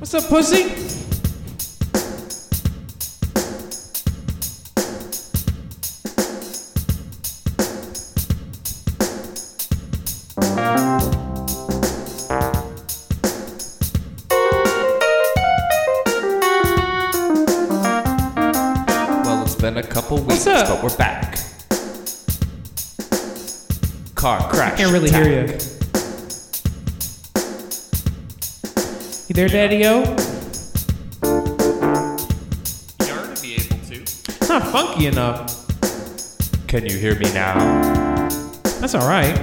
What's up, pussy? Well, it's been a couple weeks, up? but we're back. Car crash. Can't really attack. hear you. You there, Daddy-O? You ought to be able to. It's not funky enough. Can you hear me now? That's all right.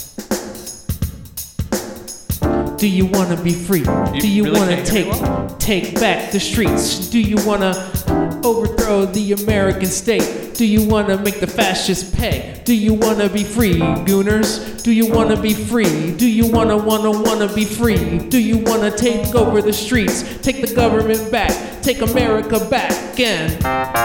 Do you want to be free? Do you really want to can't hear me take back the streets? Do you want to overthrow the American state? Do you want to make the fascists pay? Do you want to be free, gooners? Do you want to be free? Do you want to be free? Do you want to take over the streets? Take the government back. Take America back again.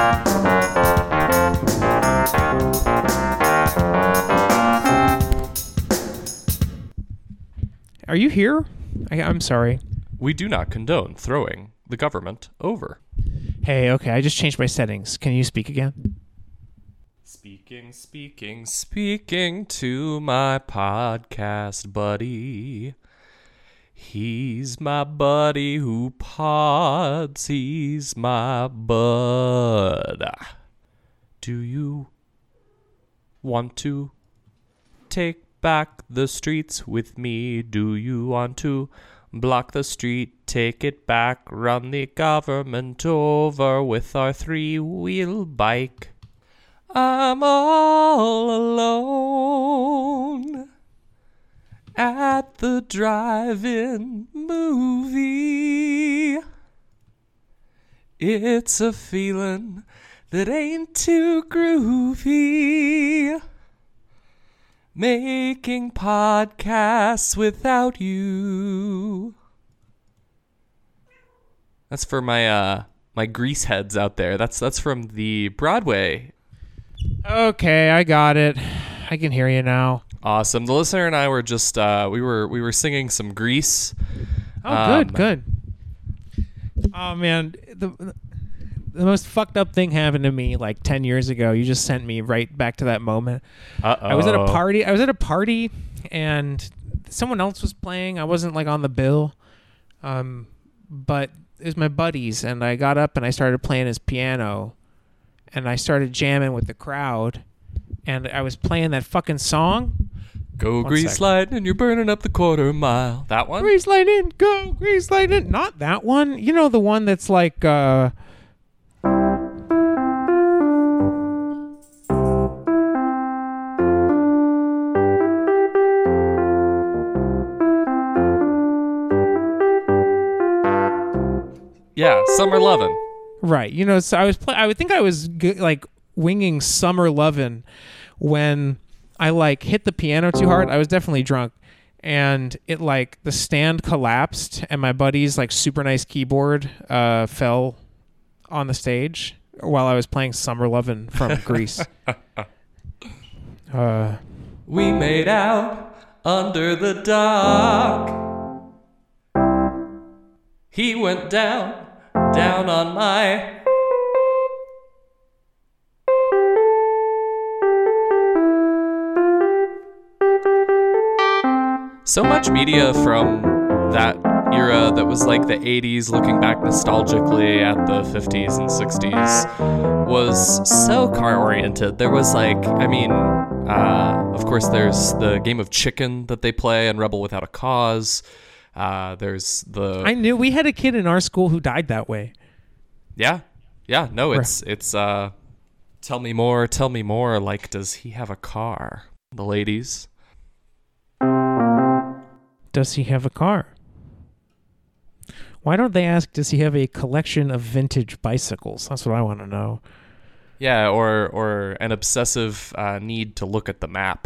Are you here? I'm sorry. We do not condone throwing the government over. Hey, okay, I just changed my settings. Can you speak again? Speaking to my podcast buddy. He's my buddy who pods. He's my bud. Do you want to take back the streets with me? Do you want to block the street, take it back, run the government over with our three-wheel bike? I'm all alone at the drive-in movie. It's a feeling that ain't too groovy. Making podcasts without you. That's for my my grease heads out there. That's from the Broadway. Okay, I got it. I can hear you now. Awesome. The listener and I were just we were singing some Grease. Oh, good. Oh man, the most fucked up thing happened to me like 10 years ago. You just sent me right back to that moment. Uh-oh. I was at a party and someone else was playing. I wasn't like on the bill. But it was my buddies, and I got up and I started playing his piano and I started jamming with the crowd, and I was playing that fucking song. Go Grease Lightning, you're burning up the quarter mile. That one? Grease Lightning, go Grease Lightning. Not that one. You know, the one that's like Yeah, Summer Lovin'. right. You know, so I would think I was like winging Summer Lovin' when I like hit the piano too hard. I was definitely drunk, and it like the stand collapsed, and my buddy's like super nice keyboard fell on the stage while I was playing Summer Lovin' from Grease. We made out under the dock. He went down on my... So much media from that era that was like the 80s, looking back nostalgically at the 50s and 60s, was so car-oriented. There was like, I mean, of course there's the game of chicken that they play in Rebel Without a Cause. There's the... I knew we had a kid in our school who died that way. Yeah, no, it's tell me more, like, does he have a car? The ladies. Does he have a car? Why don't they ask, does he have a collection of vintage bicycles? That's what I want to know. Yeah, or an obsessive need to look at the map.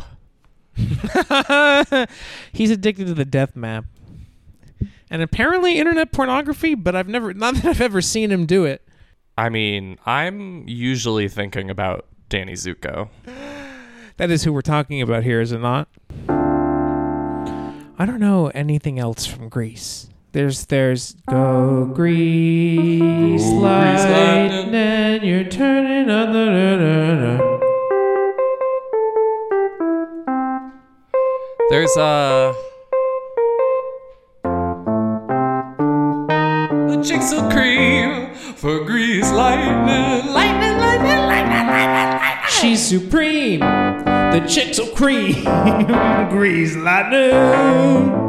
He's addicted to the death map. And apparently internet pornography, but not that I've ever seen him do it. I mean, I'm usually thinking about Danny Zuko. That is who we're talking about here, is it not? I don't know anything else from Grease. There's go grease lightning, you're turning on the. There's the chicks will cream for grease lightning, lightning, lightning, lightning, lightning, lightning. She's supreme. The chicks will cream. Grease lightning.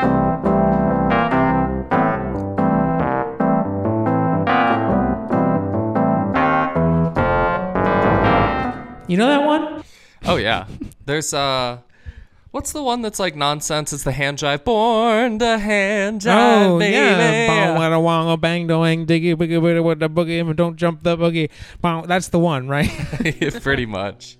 You know that one? Oh yeah. There's what's the one that's like nonsense? It's the hand jive. Born to hand jive, baby. Yeah. Bong, wada, wong, bang, doing, diggy, boogie, boogie, with the boogie, don't jump the boogie. Bong, that's the one, right? Pretty much.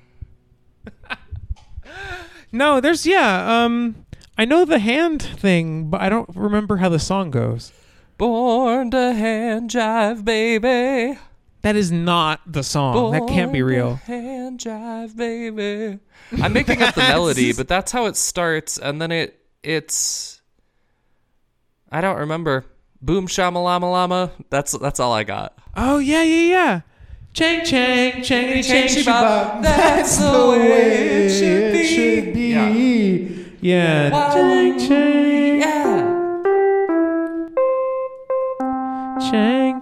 No, there's I know the hand thing, but I don't remember how the song goes. Born to hand jive, baby. That is not the song. That can't be real. Hand jive, baby. I'm making up the melody, but that's how it starts, and then it's I don't remember. Boom shamalama lama. That's all I got. Oh yeah. Chang chang changity chang bop. That's the way it should be. Yeah. Chang chang. Yeah. Chang.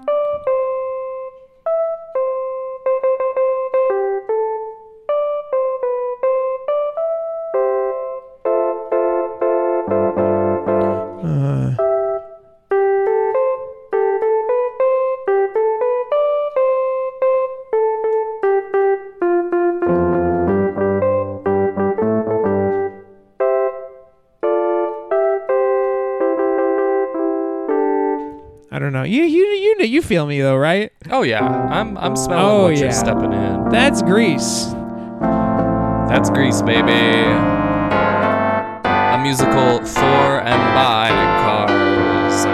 I don't know. You feel me though, right? Oh yeah. I'm smelling what you're stepping in. That's Grease. That's Grease, baby. A musical for and by cars.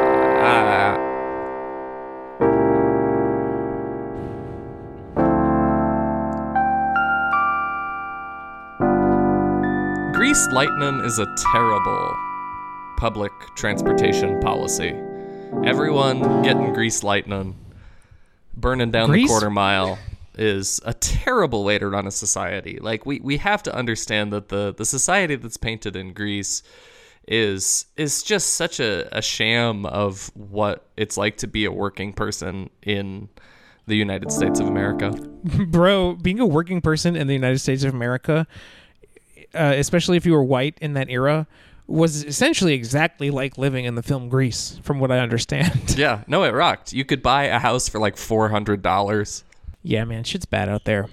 Grease lightning is a terrible public transportation policy. Everyone getting grease lightning, burning down the quarter mile is a terrible way to run a society. Like we have to understand that the society that's painted in Grease is just such a sham of what it's like to be a working person in the United States of America. Bro, being a working person in the United States of America, especially if you were white in that era, was essentially exactly like living in the film Grease, from what I understand. Yeah, no, it rocked. You could buy a house for like $400. Yeah, man, shit's bad out there.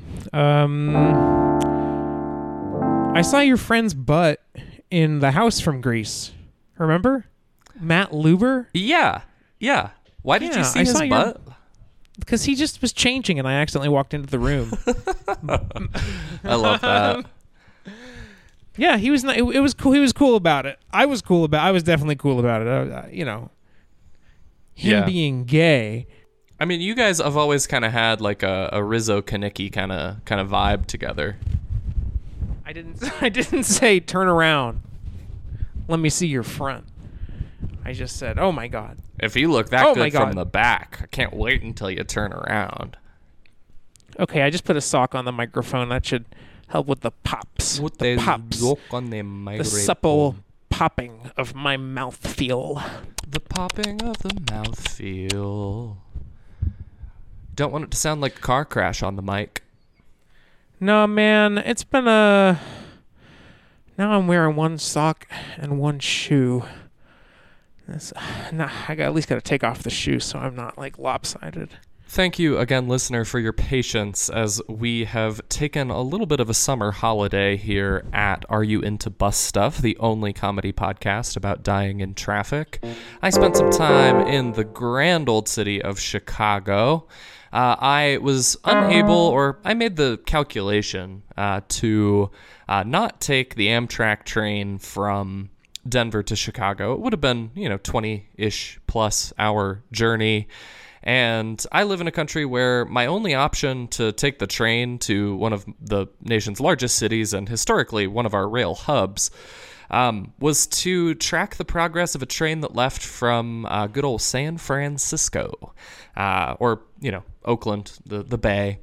I saw your friend's butt in the house from Grease. Remember? Matt Luber? Yeah. Why did you see his butt? Because he just was changing and I accidentally walked into the room. I love that. Yeah, he was. It was cool. He was cool about it. I was definitely cool about it. Him being gay. I mean, you guys have always kind of had like a Rizzo Kanicki kind of vibe together. I didn't say turn around. Let me see your front. I just said, oh my God. If you look that good from the back, I can't wait until you turn around. Okay, I just put a sock on the microphone. That should help with the pops. The pops. The supple popping of my mouth feel. The popping of the mouth feel. Don't want it to sound like a car crash on the mic. No, man. It's been a... Now I'm wearing one sock and one shoe. I at least got to take off the shoe so I'm not like lopsided. Thank you again, listener, for your patience as we have taken a little bit of a summer holiday here at Are You Into Bus Stuff, the only comedy podcast about dying in traffic. I spent some time in the grand old city of Chicago. I was unable, or I made the calculation to not take the Amtrak train from Denver to Chicago. It would have been, 20-ish plus hour journey. And I live in a country where my only option to take the train to one of the nation's largest cities and historically one of our rail hubs was to track the progress of a train that left from good old San Francisco, or, Oakland, the Bay.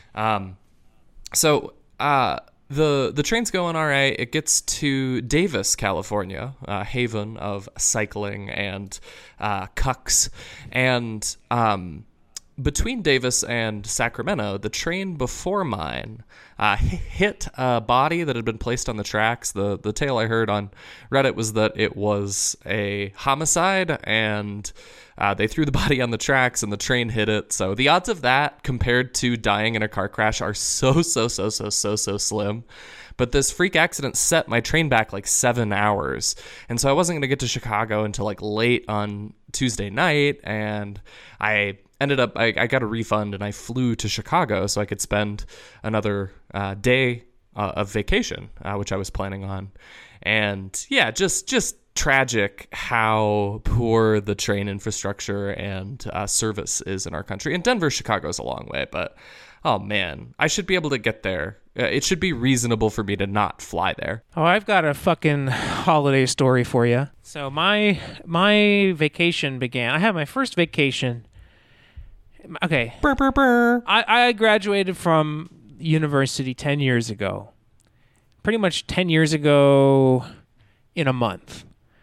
So the train's going all right. It gets to Davis, California, haven of cycling and cucks. And between Davis and Sacramento, the train before mine hit a body that had been placed on the tracks. The tale I heard on Reddit was that it was a homicide, and they threw the body on the tracks and the train hit it. So the odds of that compared to dying in a car crash are so slim. But this freak accident set my train back like 7 hours. And so I wasn't going to get to Chicago until like late on Tuesday night. And I ended up, I got a refund and I flew to Chicago so I could spend another day of vacation, which I was planning on. And yeah, just tragic how poor the train infrastructure and service is in our country. And Denver, Chicago is a long way, but oh man, I should be able to get there. It should be reasonable for me to not fly there. Oh, I've got a fucking holiday story for you. So my vacation began. I had my first vacation. Okay. Brr, brr, brr. I graduated from university 10 years ago. Pretty much 10 years ago in a month.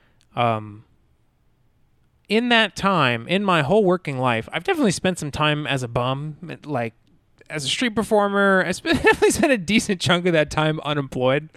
In that time, in my whole working life, I've definitely spent some time as a bum, like as a street performer. I definitely spent a decent chunk of that time unemployed.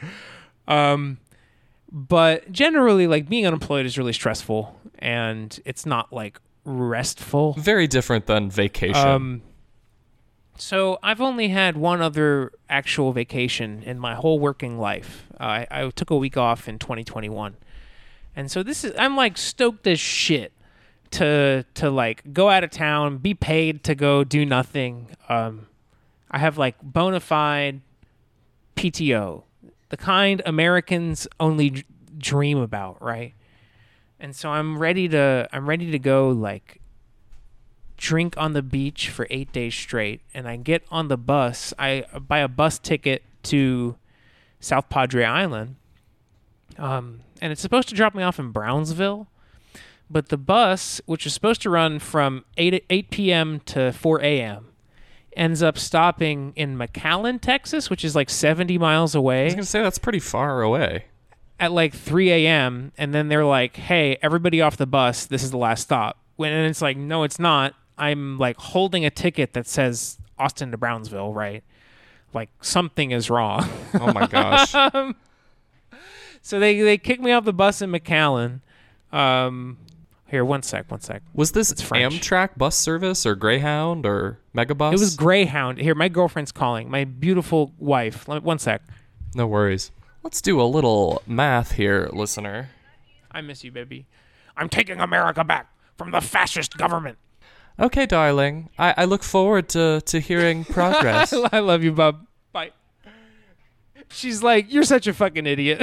But generally, like, being unemployed is really stressful, and it's not like restful. Very different than vacation. So I've only had one other actual vacation in my whole working life. I took a week off in 2021. And so I'm like stoked as shit to like go out of town, be paid to go do nothing. I have like bona fide PTO, the kind Americans only dream about, right? And so I'm ready to go like drink on the beach for 8 days straight. And I get on the bus. I buy a bus ticket to South Padre Island. And it's supposed to drop me off in Brownsville. But the bus, which is supposed to run from 8 p.m. to 4 a.m., ends up stopping in McAllen, Texas, which is like 70 miles away. I was going to say, that's pretty far away. At like 3 a.m., and then they're like, hey, everybody off the bus, this is the last stop. And it's like, no, it's not. I'm like holding a ticket that says Austin to Brownsville, right? Like something is wrong. Oh my gosh. So they kicked me off the bus in McAllen. Here, one sec. Was this Amtrak bus service or Greyhound or Megabus? It was Greyhound. Here, my girlfriend's calling. My beautiful wife. One sec. No worries. Let's do a little math here, listener. I miss you, baby. I'm taking America back from the fascist government. Okay, darling. I look forward to hearing progress. I love you, bub. Bye. She's like, you're such a fucking idiot.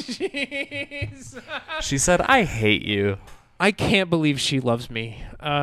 She said, I hate you. I can't believe she loves me.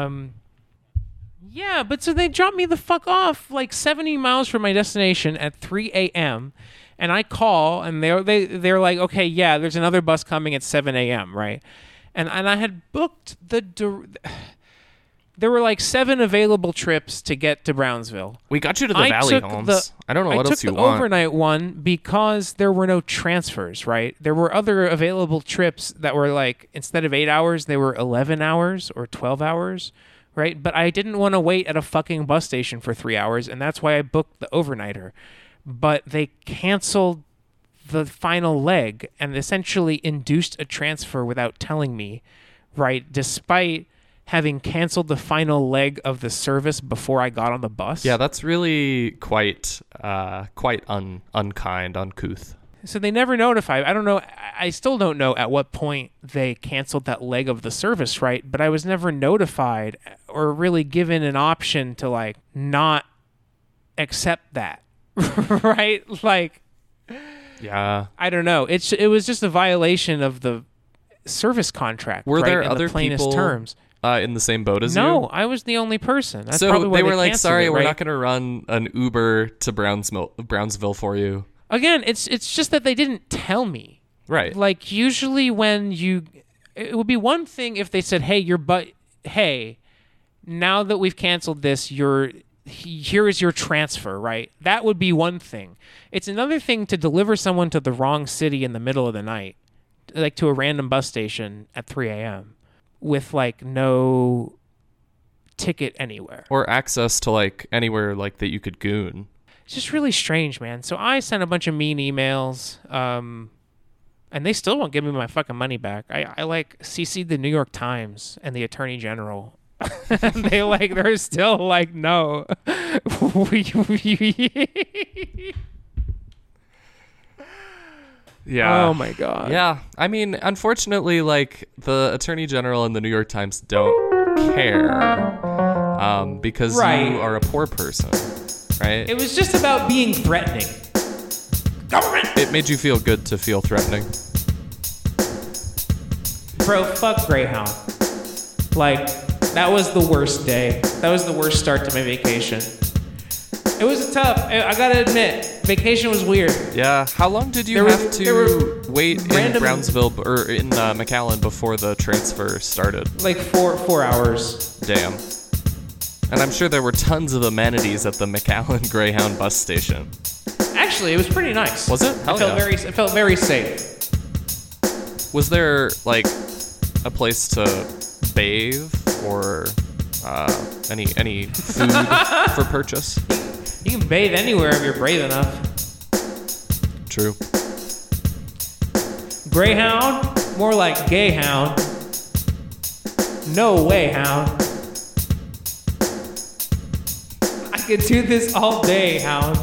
Yeah, but so they dropped me the fuck off like 70 miles from my destination at 3 a.m. And I call, and they're like, okay, yeah, there's another bus coming at 7 a.m., right? And I had booked there were like 7 available trips to get to Brownsville. We got you to the Valley, Holmes. I don't know what else you want. I took the overnight one because there were no transfers, right? There were other available trips that were like, instead of 8 hours, they were 11 hours or 12 hours, right? But I didn't want to wait at a fucking bus station for 3 hours, and that's why I booked the overnighter. But they canceled the final leg and essentially induced a transfer without telling me, right? Despite having canceled the final leg of the service before I got on the bus. Yeah, that's really quite unkind, uncouth. So they never notified. I don't know. I still don't know at what point they canceled that leg of the service, right? But I was never notified or really given an option to like not accept that, right? Like, yeah, I don't know. It was just a violation of the service contract. Were right? there in other the plainest people terms? In the same boat as you? No, I was the only person. That's so probably why they were like, sorry, right? We're not going to run an Uber to Brownsville for you. Again, it's just that they didn't tell me. Right. Like usually it would be one thing if they said, hey, now that we've canceled this, here is your transfer, right? That would be one thing. It's another thing to deliver someone to the wrong city in the middle of the night, like to a random bus station at 3 a.m. with like no ticket anywhere. Or access to like anywhere like that you could goon. It's just really strange, man. So I sent a bunch of mean emails, and they still won't give me my fucking money back. I like CC'd the New York Times and the Attorney General. They're still like, no. Yeah. Oh my God. Yeah. I mean, unfortunately, like the Attorney General and the New York Times don't care because Right. you are a poor person, right? It was just about being threatening. Government! It made you feel good to feel threatening. Bro, fuck Greyhound. Like, that was the worst day. That was the worst start to my vacation. It was tough. I gotta admit, vacation was weird. Yeah. How long did you There have was- there were to wait in random- Brownsville or in McAllen before the transfer started? Like 4 hours. Damn. And I'm sure there were tons of amenities at the McAllen Greyhound bus station. Actually, it was pretty nice. Was it? Hell yeah. It felt very safe. Was there like a place to bathe or any food for purchase? You can bathe anywhere if you're brave enough. True. Greyhound? More like gayhound. No way, hound. I could do this all day, hound.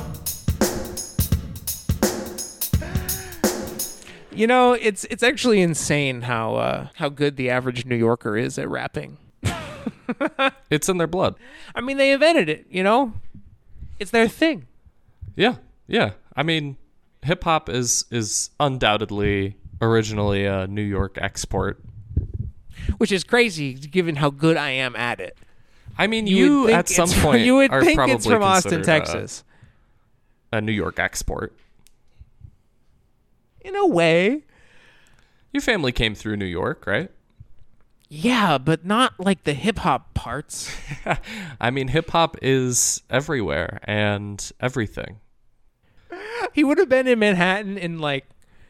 You know, it's actually insane how good the average New Yorker is at rapping. It's in their blood. I mean, they invented it, you know? It's their thing. Yeah. Yeah. I mean, hip hop is undoubtedly originally a New York export. Which is crazy given how good I am at it. I mean, You you would think at some it's- point you would are think probably it's from Austin, considered Texas. a New York export. In a way. Your family came through New York, right? Yeah, but not like the hip hop parts. I mean, hip hop is everywhere and everything. He would have been in Manhattan in like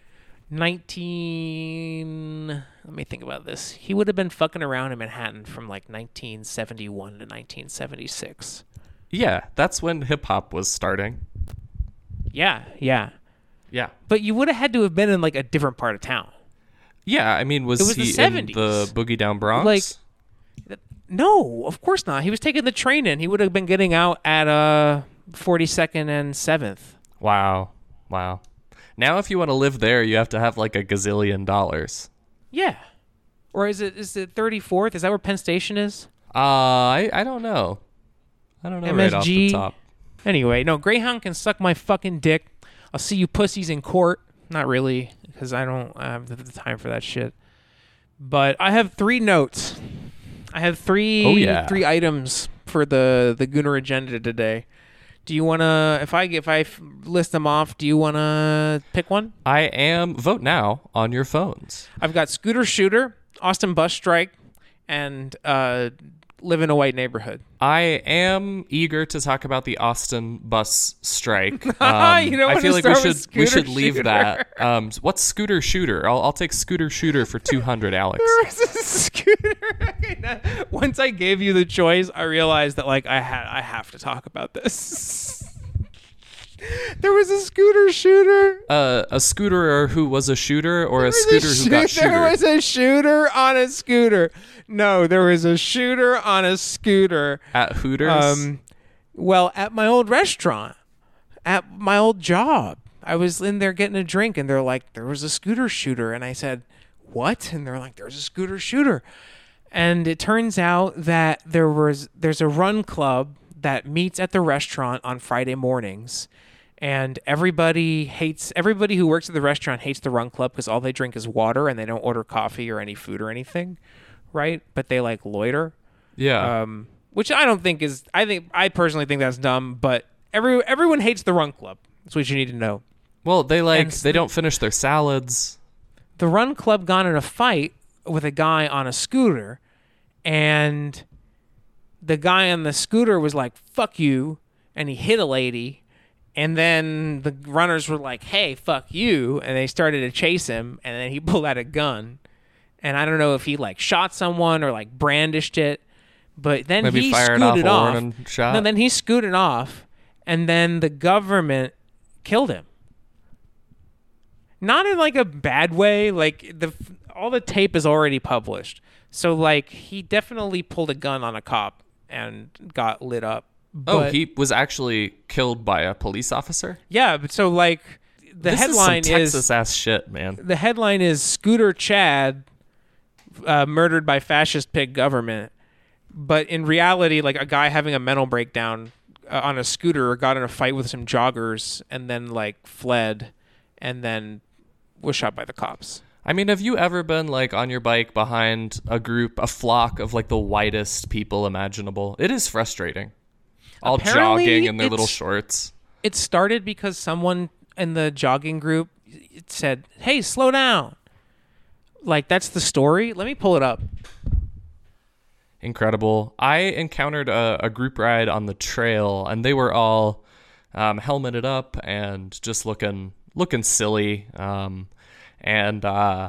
19. Let me think about this. He would have been fucking around in Manhattan from like 1971 to 1976. Yeah, that's when hip hop was starting. Yeah. Yeah. But you would have had to have been in like a different part of town. Yeah, I mean, was It was he the in 70s. the Boogie Down Bronx? Like- No, of course not. He was taking the train in. He would have been getting out at 42nd and 7th. Wow. Now, if you want to live there, you have to have like a gazillion dollars. Yeah. Or is it 34th? Is that where Penn Station is? I don't know. Right off the MSG. top. Anyway, no, Greyhound can suck my fucking dick. I'll see you pussies in court. Not really, because I don't have the time for that shit. But I have 3 notes. I have three items for the Gooner agenda today. Do you wanna? If I list them off, do you wanna pick one? I am vote now on your phones. I've got scooter shooter, Austin bus strike, and live in a white neighborhood. I am eager to talk about the Austin bus strike. You don't I wanna feel like start with we should scooter leave shooter. that. What's scooter shooter? I'll take scooter shooter for 200, Alex. There was a scooter. Okay, now, once I gave you the choice, I realized that like I have to talk about this. There was a scooter shooter. A scooterer who was a shooter, or a scooter who got shooter? There was a shooter on a scooter. No, there was a shooter on a scooter. At Hooters. Well, at my old restaurant, at my old job, I was in there getting a drink, and they're like, "There was a scooter shooter," and I said, "What?" And they're like, "There's a scooter shooter," and it turns out that there's a run club that meets at the restaurant on Friday mornings. And everybody who works at the restaurant hates the run club because all they drink is water and they don't order coffee or any food or anything, right? But they like loiter, yeah. which I personally think that's dumb. But everyone hates the run club. That's what you need to know. Well, they and they don't finish their salads. the Run Club got in a fight with a guy on a scooter, and the guy on the scooter was like, fuck you, and he hit a lady, and then the runners were like, hey, fuck you, and they started to chase him, and then he pulled out a gun, and I don't know if he like shot someone or like brandished it, but then Maybe he fired scooted off a off. warning shot? No, then he scooted off, and then the government killed him. Not in like a bad way, like all the tape is already published. So like he definitely pulled a gun on a cop and got lit up. But, he was actually killed by a police officer? yeah, but so like the This headline is some Texas ass shit, man. the headline is Scooter Chad murdered by fascist pig government. But in reality, like a guy having a mental breakdown on a scooter got in a fight with some joggers and then like fled and then was shot by the cops. I mean, have you ever been like on your bike behind a flock of like the whitest people imaginable? It is frustrating. All Apparently, jogging in their little it's- shorts. It started because someone in the jogging group said, hey, slow down. Like, that's the story. Let me pull it up. Incredible. I encountered a group ride on the trail, and they were all helmeted up and just looking silly. And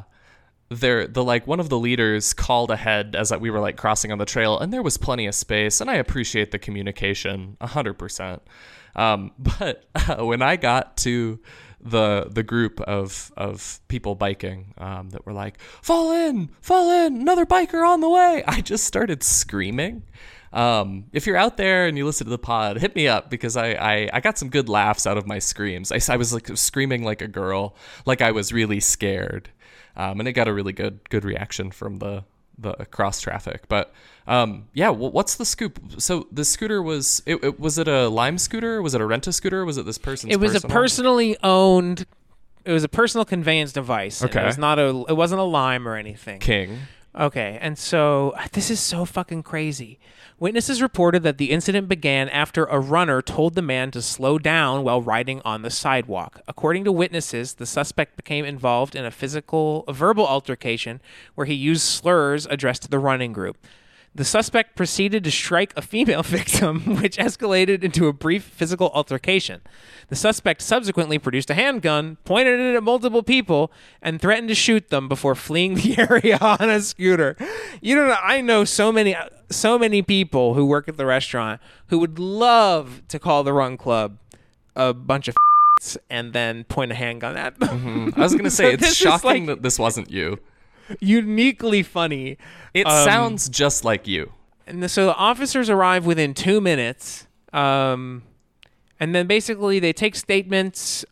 one of the leaders called ahead as we were like crossing on the trail, and there was plenty of space, and I appreciate the communication 100%. But when I got to the group of people biking that were like, fall in, another biker on the way, I just started screaming. If you're out there and you listen to the pod, hit me up, because I got some good laughs out of my screams. I was like screaming like a girl, like I was really scared. And it got a really good reaction from the cross traffic. But what's the scoop? So the scooter was it a Lime scooter? Was it a rent-a-scooter? Was it this person's? It was personal? a personally owned. It was a personal conveyance device. Okay. It wasn't a Lime or anything. King. Okay, and so this is so fucking crazy. Witnesses reported that the incident began after a runner told the man to slow down while riding on the sidewalk. According to witnesses, the suspect became involved in a verbal altercation where he used slurs addressed to the running group. The suspect proceeded to strike a female victim, which escalated into a brief physical altercation. The suspect subsequently produced a handgun, pointed it at multiple people, and threatened to shoot them before fleeing the area on a scooter. You know, I know so many people who work at the restaurant who would love to call the Run Club a bunch of and then point a handgun at them. I was gonna say, it's This is shocking like that this wasn't you. uniquely funny. It sounds just like you. And so the officers arrive within 2 minutes. And then basically they take statements.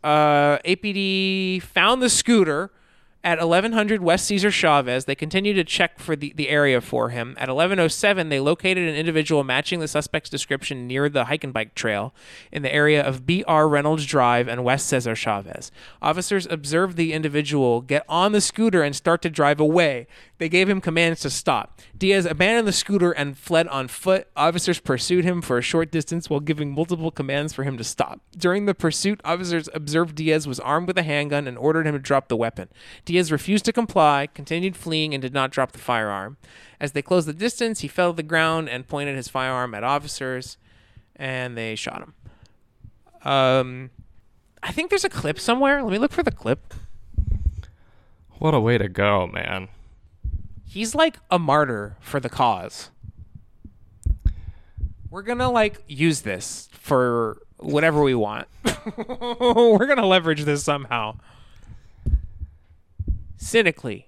APD found the scooter at 1100 West Cesar Chavez. They continue to check for the area for him. At 1107, they located an individual matching the suspect's description near the hike and bike trail in the area of B.R. Reynolds Drive and West Cesar Chavez. Officers observed the individual get on the scooter and start to drive away. They gave him commands to stop. Diaz abandoned the scooter and fled on foot. Officers pursued him for a short distance while giving multiple commands for him to stop. During the pursuit, officers observed Diaz was armed with a handgun and ordered him to drop the weapon. Diaz refused to comply, continued fleeing, and did not drop the firearm. As they closed the distance, he fell to the ground and pointed his firearm at officers, and they shot him. I think there's a clip somewhere. Let me look for the clip. What a way to go, man. He's like a martyr for the cause. We're gonna like use this for whatever we want. We're gonna leverage this somehow. Cynically.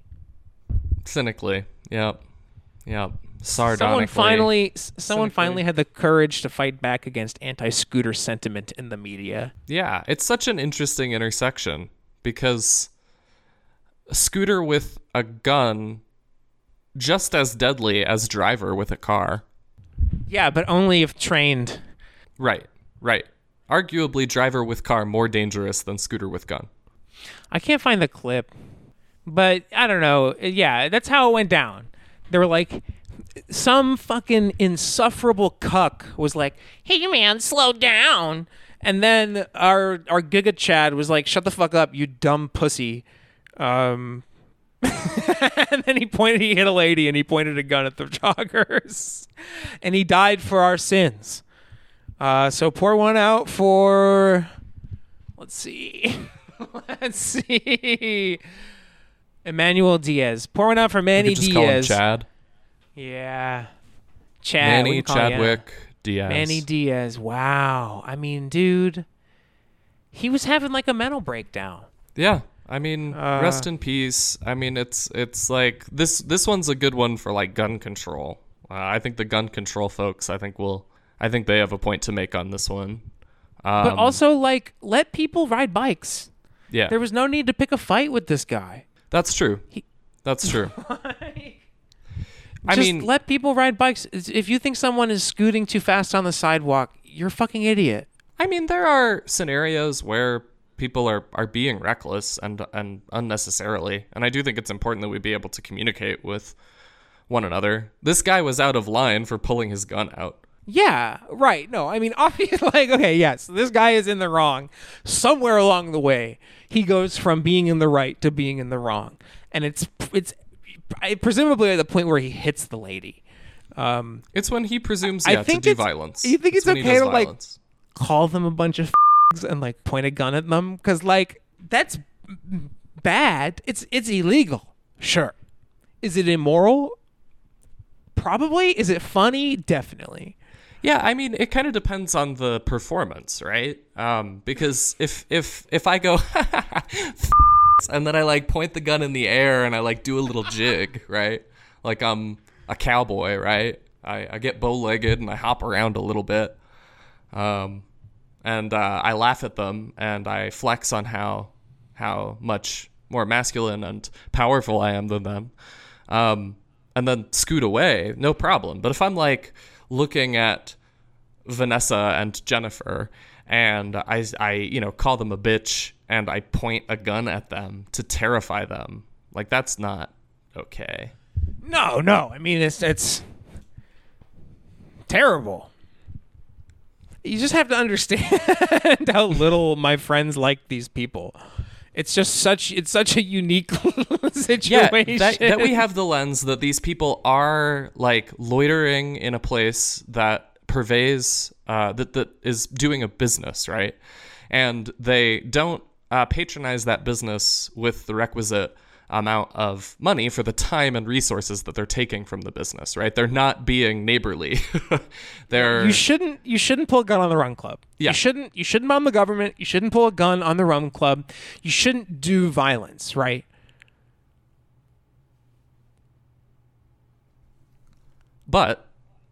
Yep. Sardonically. Someone finally had the courage to fight back against anti-scooter sentiment in the media. Yeah, it's such an interesting intersection, because a scooter with a gun, just as deadly as driver with a car. Yeah, but only if trained. Right. Arguably driver with car more dangerous than scooter with gun. I can't find the clip, but I don't know. Yeah, that's how it went down. They were like, some fucking insufferable cuck was like, hey man, slow down. And then our Giga Chad was like, shut the fuck up, you dumb pussy. And then he hit a lady and he pointed a gun at the joggers. And he died for our sins. So pour one out for, let's see. Emmanuel Diaz. Pour one out for Manny You could just Diaz. call him Chad. Yeah. Chad. what do Manny you call him? Chadwick Diaz. Manny Diaz. Wow. I mean, dude, he was having like a mental breakdown. Yeah. I mean, rest in peace. I mean, it's like this one's a good one for like gun control. I think the gun control folks, I think they have a point to make on this one. But also, like, let people ride bikes. Yeah. There was no need to pick a fight with this guy. That's true. That's true. Just let people ride bikes. If you think someone is scooting too fast on the sidewalk, you're a fucking idiot. I mean, there are scenarios where people are being reckless and unnecessarily, and I do think it's important that we be able to communicate with one another. This guy was out of line for pulling his gun out. Yeah, right. No, I mean, obviously, like, okay, yes, this guy is in the wrong. Somewhere along the way, he goes from being in the right to being in the wrong, and it's presumably at the point where he hits the lady. It's when he presumes I think to do it's- violence. You think it's when he okay does to like violence. call them a bunch of and like point a gun at them? Because like that's bad. It's illegal. Sure. Is it immoral? Probably. Is it funny? Definitely. Yeah, I mean, it kind of depends on the performance, right? Because if I go and then I like point the gun in the air and I like do a little jig, right? Like I'm a cowboy, right? I get bow-legged and I hop around a little bit, and I laugh at them and I flex on how much more masculine and powerful I am than them, and then scoot away, no problem. But if I'm like looking at Vanessa and Jennifer and I call them a bitch and I point a gun at them to terrify them, like that's not okay. No. I mean, it's terrible. You just have to understand how little my friends like these people. It's such a unique situation. Yeah, that we have the lens that these people are like loitering in a place that purveys that is doing a business, right? And they don't patronize that business with the requisite amount of money for the time and resources that they're taking from the business, right? They're not being neighborly. You shouldn't pull a gun on the Run Club. Yeah. You shouldn't bomb the government. You shouldn't pull a gun on the Run Club. You shouldn't do violence, right? But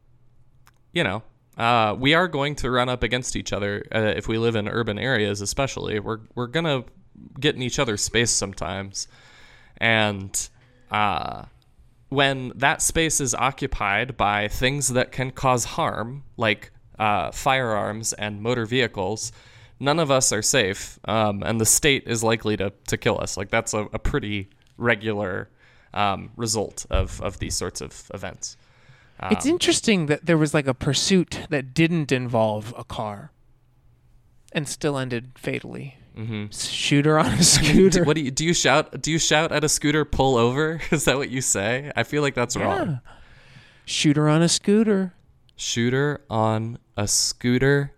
we are going to run up against each other if we live in urban areas, especially. We're gonna get in each other's space sometimes, and when that space is occupied by things that can cause harm, like firearms and motor vehicles, none of us are safe, and the state is likely to kill us. Like that's a pretty regular result of these sorts of events. It's interesting that there was like a pursuit that didn't involve a car and still ended fatally. Mm-hmm. Shooter on a scooter. Do you shout at a scooter, pull over? Is that what you say? I feel like that's wrong. Shooter on a scooter. Shooter on a scooter.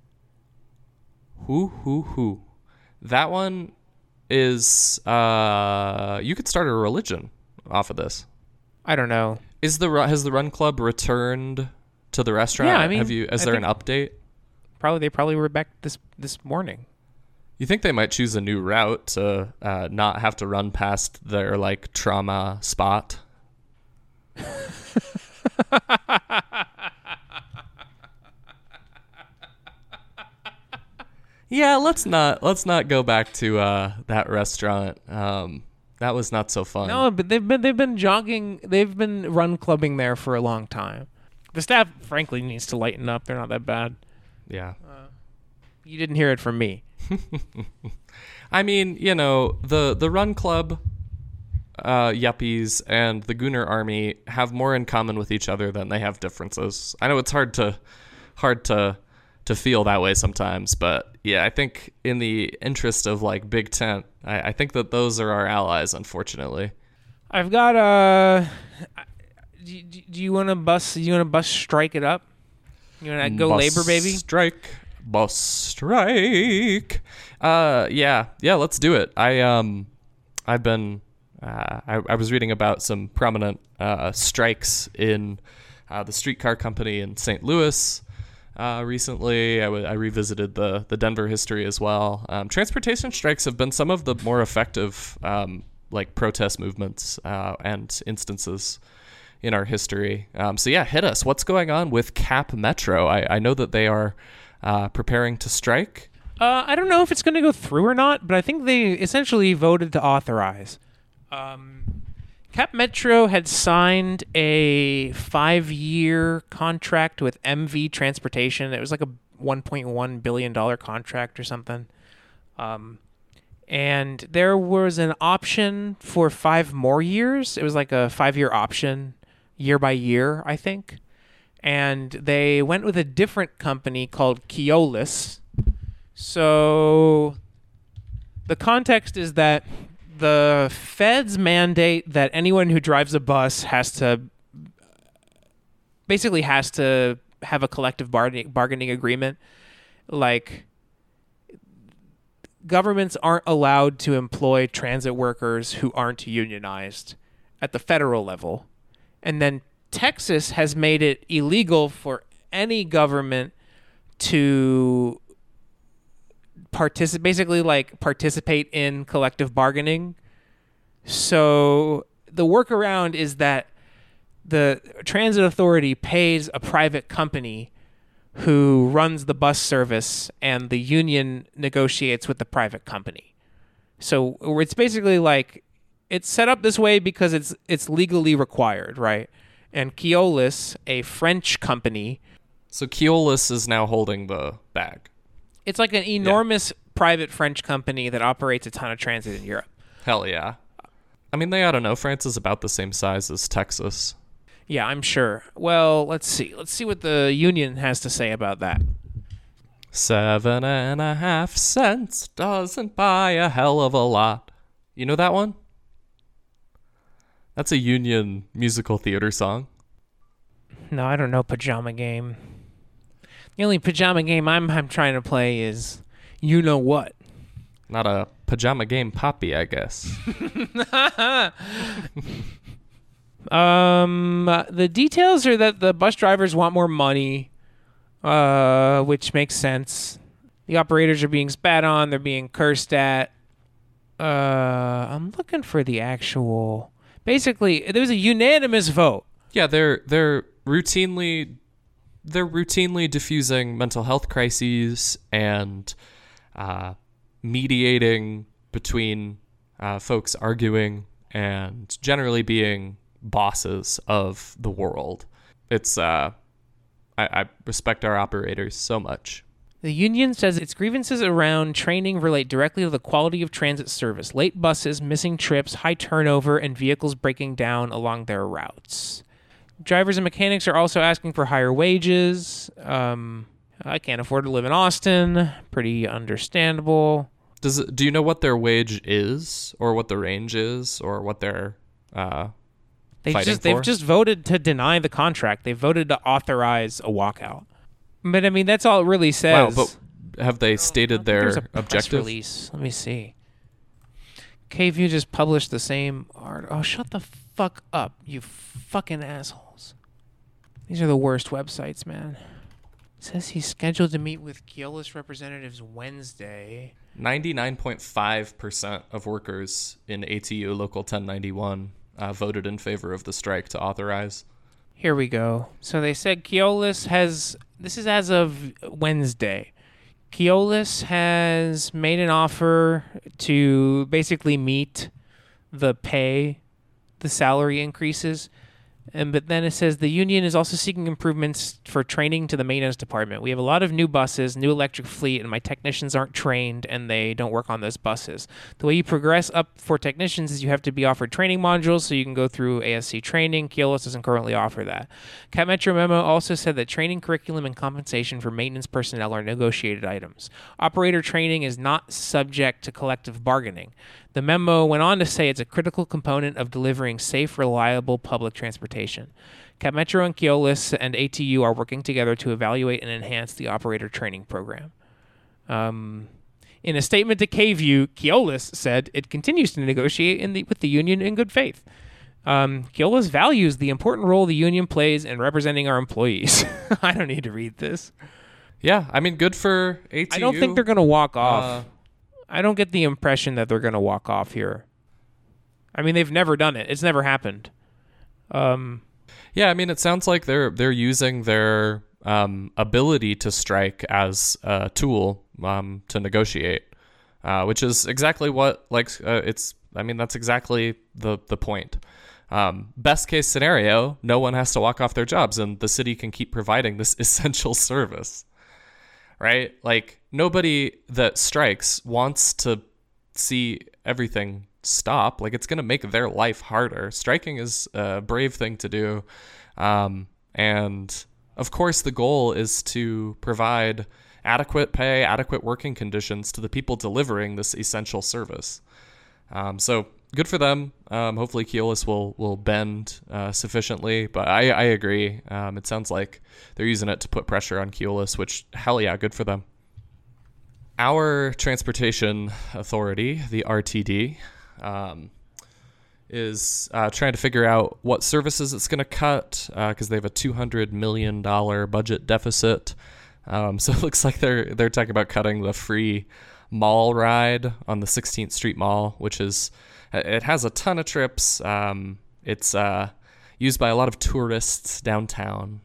Hoo. That one is you could start a religion off of this. I don't know. Has the Run Club returned to the restaurant? Yeah, I mean, Is there an update? They probably were back this morning. You think they might choose a new route to not have to run past their like trauma spot? Yeah, let's not go back to that restaurant. That was not so fun. No, but they've been jogging. They've been run clubbing there for a long time. The staff, frankly, needs to lighten up. They're not that bad. Yeah. You didn't hear it from me. I mean, the Run Club, yuppies, and the Gooner Army have more in common with each other than they have differences. I know it's hard to feel that way sometimes, but yeah, I think in the interest of like Big Tent, I think that those are our allies, unfortunately. I've got do you want to bus? You want to bus strike it up? You want to go Bus labor, baby? Strike. Bus strike. Yeah, let's do it. I've been I was reading about some prominent strikes in the streetcar company in St. Louis recently. I revisited the Denver history as well. Transportation strikes have been some of the more effective like protest movements and instances in our history. So yeah, hit us. What's going on with Cap Metro? I know that they are preparing to strike. I don't know if it's going to go through or not, but I think they essentially voted to authorize. Cap Metro had signed a 5-year contract with MV Transportation. It was like a $1.1 billion contract or something. And there was an option for 5 more years. It was like a 5-year option, year by year, I think. And they went with a different company called Keolis. So the context is that the feds mandate that anyone who drives a bus has to have a collective bargaining agreement. Like, governments aren't allowed to employ transit workers who aren't unionized at the federal level. And then Texas has made it illegal for any government to participate in collective bargaining. So the workaround is that the transit authority pays a private company who runs the bus service, and the union negotiates with the private company. So it's basically like, it's set up this way because it's legally required, right? And Keolis, a French company. So Keolis is now holding the bag. It's like an enormous private French company that operates a ton of transit in Europe. Hell yeah. I mean, I don't know. France is about the same size as Texas. Yeah, I'm sure. Well, let's see. Let's see what the union has to say about that. 7.5 cents doesn't buy a hell of a lot. You know that one? That's a union musical theater song. No, I don't know Pajama Game. The only Pajama Game I'm trying to play is You Know What. Not a Pajama Game Poppy, I guess. The details are that the bus drivers want more money, which makes sense. The operators are being spat on. They're being cursed at. I'm looking for the actual... Basically, there was a unanimous vote. Yeah, they're routinely diffusing mental health crises and mediating between folks arguing and generally being bosses of the world. It's I respect our operators so much. The union says its grievances around training relate directly to the quality of transit service, late buses, missing trips, high turnover, and vehicles breaking down along their routes. Drivers and mechanics are also asking for higher wages. I can't afford to live in Austin. Pretty understandable. Do you know what their wage is, or what the range is, or what they're They've just voted to deny the contract. They voted to authorize a walkout. But I mean, that's all it really says. Wow, but have they stated their objective? Press release. Let me see. KView just published the same art. Oh, shut the fuck up, you fucking assholes. These are the worst websites, man. It says he's scheduled to meet with Keolis representatives Wednesday. 99.5% of workers in ATU Local 1091 voted in favor of the strike to authorize. Here we go. So they said Keolis has... This is as of Wednesday. Keolis has made an offer to basically meet the salary increases. But then it says the union is also seeking improvements for training to the maintenance department. We have a lot of new buses, new electric fleet, and my technicians aren't trained and they don't work on those buses. The way you progress up for technicians is you have to be offered training modules so you can go through ASC training. Keolis doesn't currently offer that. Cat Metro memo also said that training curriculum and compensation for maintenance personnel are negotiated items. Operator training is not subject to collective bargaining. The memo went on to say it's a critical component of delivering safe, reliable public transportation. Cat Metro and Keolis and ATU are working together to evaluate and enhance the operator training program. In a statement to KView, Keolis said it continues to negotiate with the union in good faith. Keolis values the important role the union plays in representing our employees. I don't need to read this. Yeah, I mean, good for ATU. I don't think they're going to walk off. I don't get the impression that they're going to walk off here. I mean, they've never done it. It's never happened. Yeah, I mean, it sounds like they're using their ability to strike as a tool to negotiate, which is exactly what it's. I mean, that's exactly the point. Best case scenario, no one has to walk off their jobs, and the city can keep providing this essential service. Right? Like, nobody that strikes wants to see everything stop. Like, it's going to make their life harder. Striking is a brave thing to do. And, of course, the goal is to provide adequate pay, adequate working conditions to the people delivering this essential service. So good for them. Hopefully Keolis will bend sufficiently, but I agree. It sounds like they're using it to put pressure on Keolis, which, hell yeah, good for them. Our transportation authority, the RTD, is trying to figure out what services it's going to cut because they have a $200 million budget deficit. So it looks like they're talking about cutting the free mall ride on the 16th Street Mall, which it has a ton of trips. It's used by a lot of tourists downtown.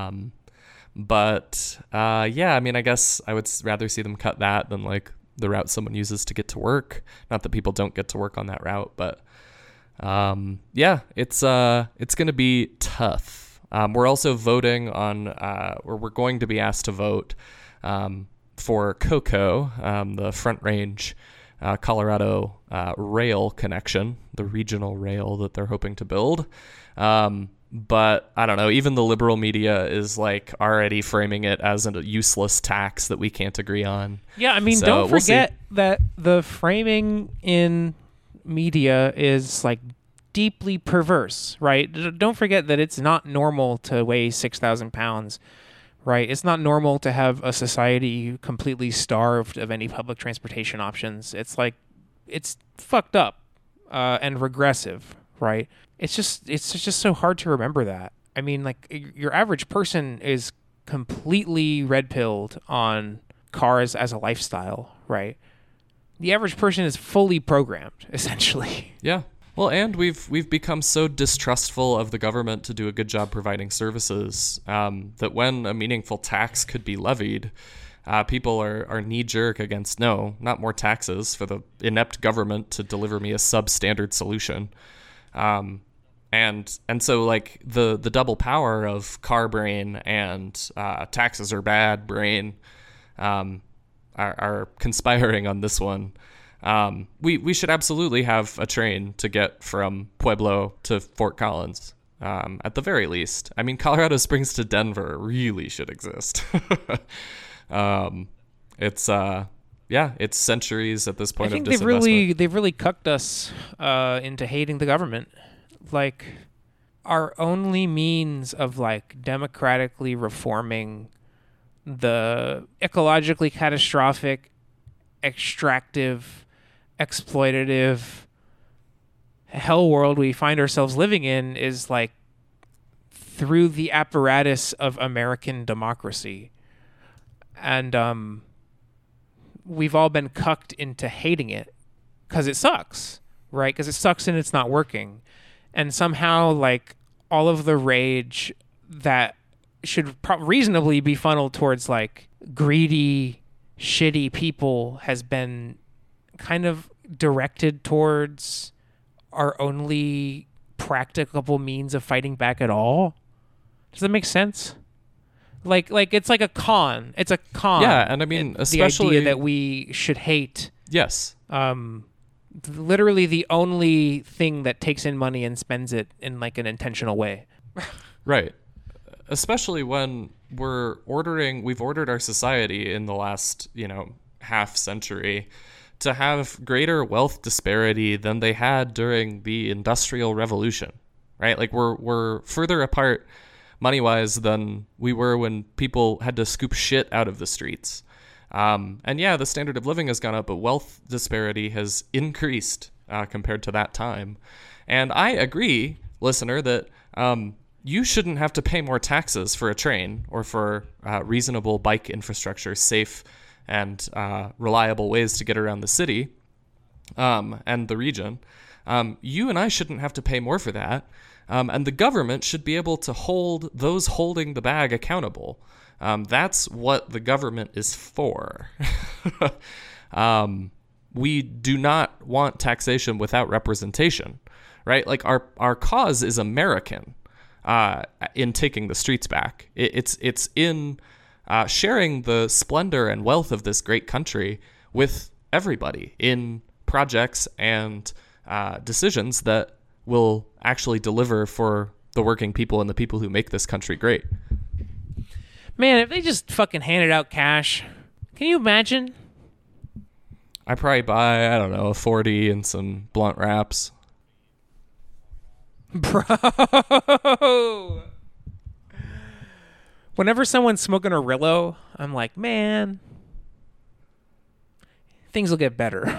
But yeah, I mean, I guess I would rather see them cut that than like the route someone uses to get to work. Not that people don't get to work on that route, but yeah, it's going to be tough. We're also voting on, or we're going to be asked to vote for COCO, the Front Range Colorado rail connection, the regional rail that they're hoping to build. But I don't know, even the liberal media is like already framing it as a useless tax that we can't agree on. Yeah, I mean, So don't we'll forget that the framing in media is like deeply perverse, right? Don't forget that it's not normal to weigh 6,000 pounds, right? It's not normal to have a society completely starved of any public transportation options. It's like, it's fucked up and regressive, right? It's just so hard to remember that. I mean, like, your average person is completely red-pilled on cars as a lifestyle, right? The average person is fully programmed, essentially. Yeah. Well, and we've become so distrustful of the government to do a good job providing services that when a meaningful tax could be levied, people are knee-jerk against, no, not more taxes for the inept government to deliver me a substandard solution. And so like the double power of car brain and taxes are bad brain are conspiring on this one. We should absolutely have a train to get from Pueblo to Fort Collins, at the very least. I mean, Colorado Springs to Denver really should exist. It's centuries at this point of disinvestment. They've really cucked us into hating the government. Like, our only means of like democratically reforming the ecologically catastrophic, extractive, exploitative hell world we find ourselves living in is like through the apparatus of American democracy. And we've all been cucked into hating it because it sucks, right? Because it sucks and it's not working. And somehow, like, all of the rage that should reasonably be funneled towards, like, greedy, shitty people has been kind of directed towards our only practicable means of fighting back at all. Does that make sense? Like it's like a con. It's a con. Yeah, and I mean, especially the idea that we should hate. Yes. Literally the only thing that takes in money and spends it in like an intentional way. Right. Especially when we've ordered our society in the last, half century to have greater wealth disparity than they had during the Industrial Revolution, right? Like we're further apart money-wise than we were when people had to scoop shit out of the streets. And yeah, the standard of living has gone up, but wealth disparity has increased compared to that time. And I agree, listener, that you shouldn't have to pay more taxes for a train or for reasonable bike infrastructure, safe and reliable ways to get around the city and the region. You and I shouldn't have to pay more for that. And the government should be able to hold those holding the bag accountable. That's what the government is for. We do not want taxation without representation, right? Like our cause is American in taking the streets back. It's in sharing the splendor and wealth of this great country with everybody in projects and decisions that will actually deliver for the working people and the people who make this country great. Man, if they just fucking handed out cash, can you imagine? I probably buy, I don't know, a 40 and some blunt wraps. Bro. Whenever someone's smoking a Rillo, I'm like, man, things will get better.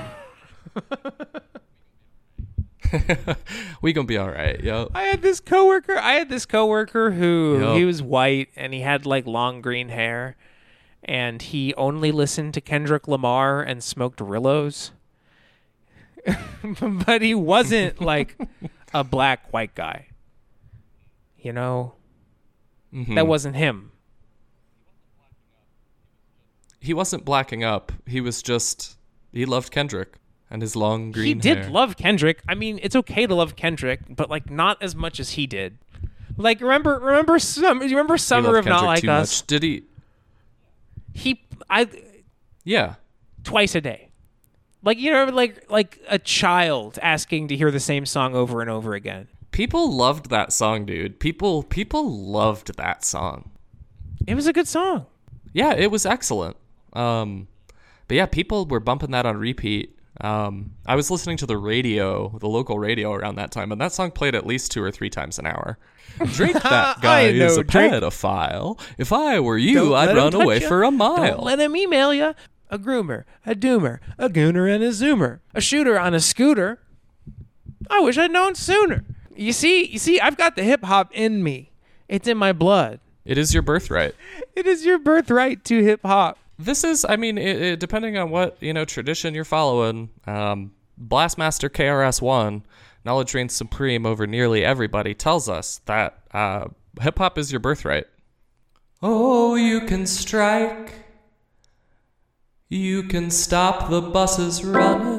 We gonna be all right, yo. I had this coworker who he was white and he had like long green hair, and he only listened to Kendrick Lamar and smoked Rillos. But he wasn't like a black white guy. Mm-hmm. That wasn't him. He wasn't blacking up. He loved Kendrick and his long green hair. He did love Kendrick. I mean, it's okay to love Kendrick, but like not as much as he did. Like remember Summer of Not Like Us? Much. Did he? Yeah. Twice a day. Like like a child asking to hear the same song over and over again. People loved that song, dude. People loved that song. It was a good song. Yeah, it was excellent. But yeah, people were bumping that on repeat. I was listening to the local radio around that time, and that song played at least 2 or 3 times an hour. Drake, that guy is a pedophile. If I were you, I'd run away for a mile. Don't let him email you. A groomer, a doomer, a gooner and a zoomer, a shooter on a scooter. I wish I'd known sooner. You see, I've got the hip hop in me. It's in my blood. It is your birthright. It is your birthright to hip hop. This is, I mean, depending on what, tradition you're following, Blastmaster KRS-One, knowledge reigns supreme over nearly everybody, tells us that hip-hop is your birthright. Oh, you can strike. You can stop the buses running.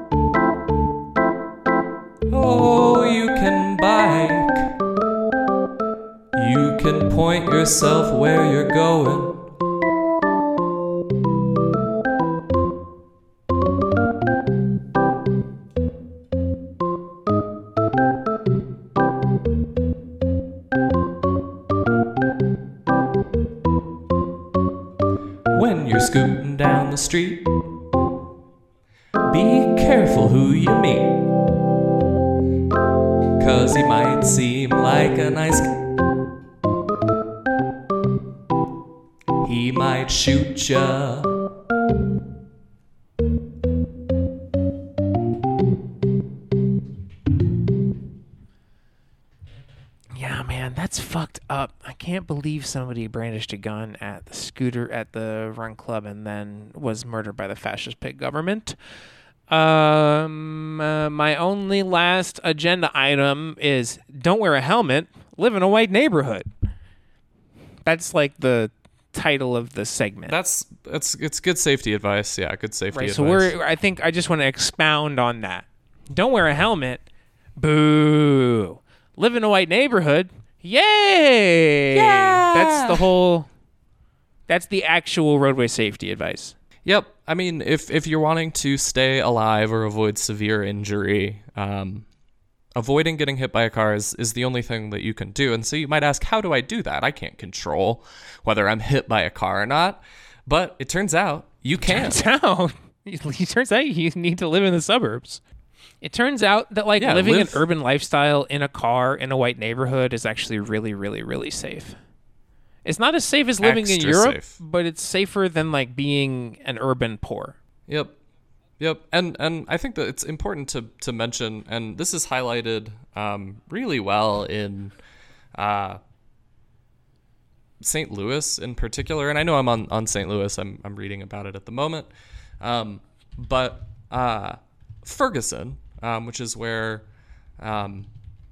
Oh, you can bike. You can point yourself where you're going. When you're scooting down the street, be careful who you meet, 'cause he might seem like a nice guy. He might shoot ya. Yeah, man, that's fucked up. I can't believe somebody brandished a gun at the scooter at the Run Club and then was murdered by the fascist pig government. My only last agenda item is don't wear a helmet, live in a white neighborhood. That's like the title of the segment. It's good safety advice. Yeah, good safety advice. So I just want to expound on that. Don't wear a helmet. Boo. live in a white neighborhood. Yay! Yeah! That's the actual roadway safety advice. Yep. I mean, if you're wanting to stay alive or avoid severe injury, avoiding getting hit by a car is the only thing that you can do. And so you might ask, how do I do that? I can't control whether I'm hit by a car or not. But it turns out you can. It turns out you need to live in the suburbs. It turns out that living an urban lifestyle in a car in a white neighborhood is actually really, really, really safe. It's not as safe as living in Europe, but it's safer than being an urban poor. Yep. And I think that it's important to mention, and this is highlighted really well in St. Louis in particular. And I know I'm on St. Louis. I'm reading about it at the moment. But Ferguson, which is where Darren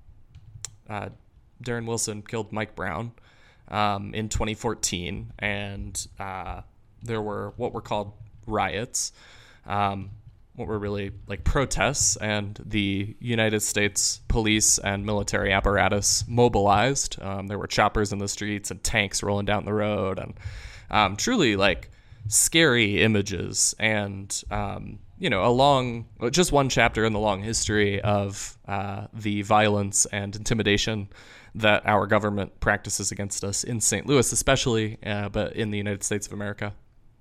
Wilson killed Mike Brown in 2014, and there were what were called riots, what were really protests, and the United States police and military apparatus mobilized. There were choppers in the streets and tanks rolling down the road, and truly scary images, and just one chapter in the long history of the violence and intimidation that our government practices against us in St. Louis, especially, but in the United States of America.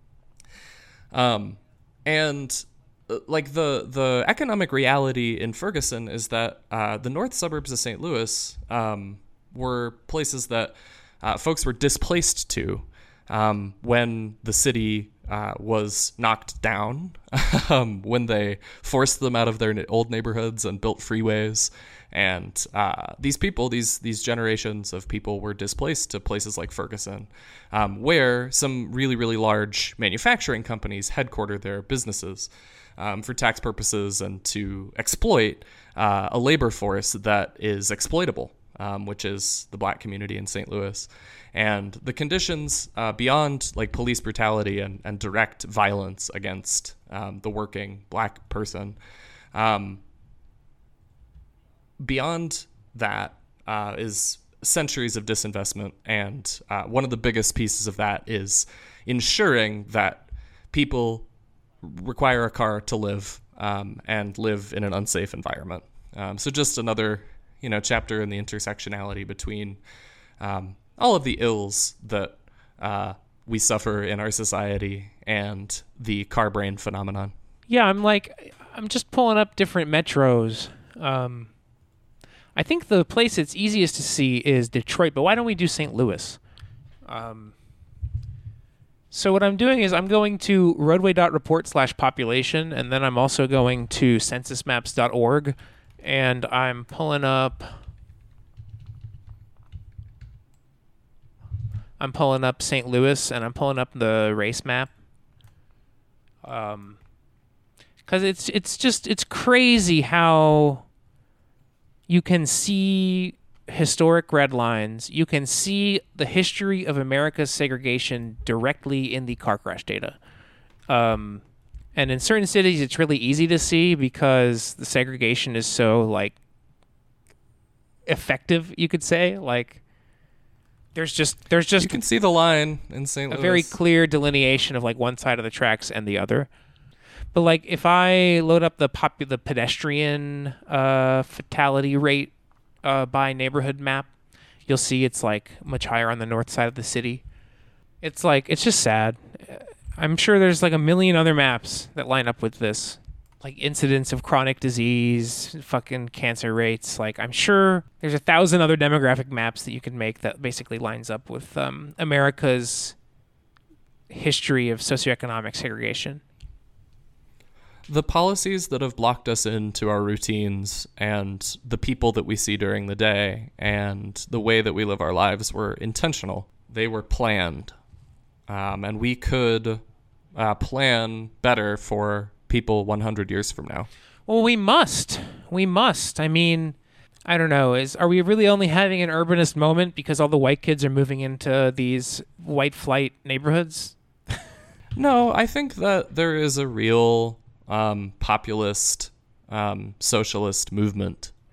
And the economic reality in Ferguson is that the north suburbs of St. Louis were places that folks were displaced to when the city was knocked down, when they forced them out of their old neighborhoods and built freeways. And these people, these generations of people were displaced to places like Ferguson, where some really, really large manufacturing companies headquartered their businesses for tax purposes and to exploit a labor force that is exploitable, which is the black community in St. Louis. And the conditions beyond police brutality and direct violence against the working black person, beyond that is centuries of disinvestment. And one of the biggest pieces of that is ensuring that people require a car to live and live in an unsafe environment. So just another, chapter in the intersectionality between all of the ills that we suffer in our society and the car brain phenomenon. Yeah, I'm just pulling up different metros. I think the place it's easiest to see is Detroit, but why don't we do St. Louis? So what I'm doing is I'm going to roadway.report/population, and then I'm also going to censusmaps.org, and I'm pulling up St. Louis, and I'm pulling up the race map. Because it's crazy how you can see historic red lines. You can see the history of America's segregation directly in the car crash data. And in certain cities, it's really easy to see because the segregation is so effective, you could say. There's just you can see the line in St. Louis. A very clear delineation of one side of the tracks and the other. But if I load up the pedestrian fatality rate by neighborhood map, you'll see it's much higher on the north side of the city. It's just sad. I'm sure there's a million other maps that line up with this, incidence of chronic disease, fucking cancer rates. I'm sure there's 1,000 other demographic maps that you can make that basically lines up with America's history of socioeconomic segregation. The policies that have blocked us into our routines and the people that we see during the day and the way that we live our lives were intentional. They were planned. And we could plan better for people 100 years from now. Well, we must. I mean, I don't know. Are we really only having an urbanist moment because all the white kids are moving into these white flight neighborhoods? No, I think that there is a real populist, socialist movement